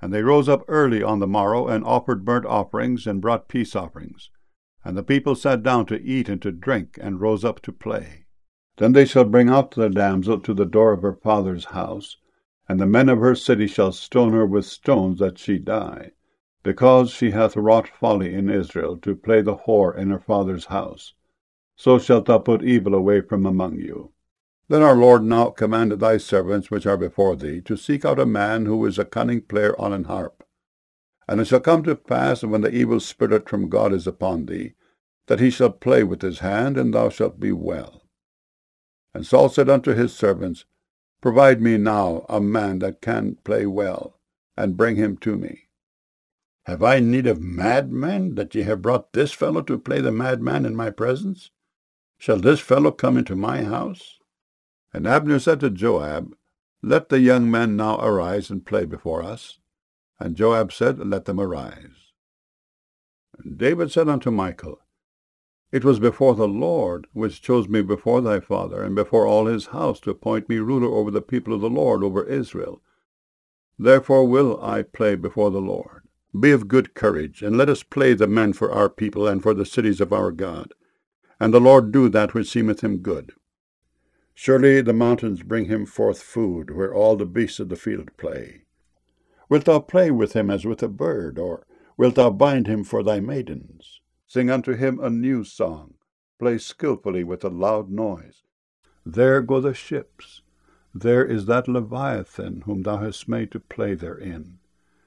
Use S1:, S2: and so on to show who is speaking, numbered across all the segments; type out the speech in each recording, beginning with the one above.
S1: And they rose up early on the morrow, and offered burnt offerings, and brought peace offerings. And the people sat down to eat and to drink, and rose up to play. Then they shall bring out the damsel to the door of her father's house, and the men of her city shall stone her with stones that she die, because she hath wrought folly in Israel, to play the whore in her father's house. So shalt thou put evil away from among you. Then our Lord now commanded thy servants which are before thee to seek out a man who is a cunning player on an harp. And it shall come to pass, when the evil spirit from God is upon thee, that he shall play with his hand, and thou shalt be well. And Saul said unto his servants, Provide me now a man that can play well, and bring him to me. Have I need of madmen, that ye have brought this fellow to play the madman in my presence? Shall this fellow come into my house? And Abner said to Joab, Let the young men now arise and play before us. And Joab said, Let them arise. And David said unto Michal, It was before the Lord, which chose me before thy father, and before all his house, to appoint me ruler over the people of the Lord, over Israel. Therefore will I play before the Lord. Be of good courage, and let us play the men for our people, and for the cities of our God. And the Lord do that which seemeth him good. Surely the mountains bring him forth food, where all the beasts of the field play. Wilt thou play with him as with a bird, or wilt thou bind him for thy maidens? Sing unto him a new song, play skilfully with a loud noise. There go the ships, there is that Leviathan, whom thou hast made to play therein.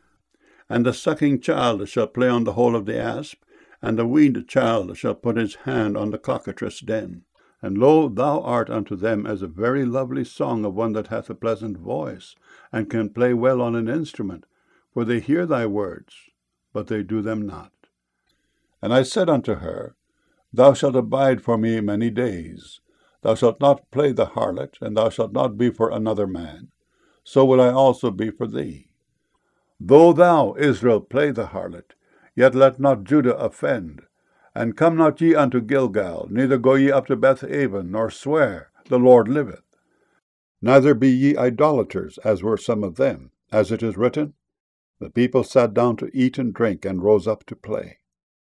S1: And the sucking child shall play on the hole of the asp, and the weaned child shall put his hand on the cockatrice' den. And lo, thou art unto them as a very lovely song of one that hath a pleasant voice, and can play well on an instrument, for they hear thy words, but they do them not. And I said unto her, Thou shalt abide for me many days. Thou shalt not play the harlot, and thou shalt not be for another man. So will I also be for thee. Though thou, Israel, play the harlot, yet let not Judah offend. And come not ye unto Gilgal, neither go ye up to Bethaven, nor swear, The Lord liveth. Neither be ye idolaters, as were some of them, as it is written, The people sat down to eat and drink, and rose up to play.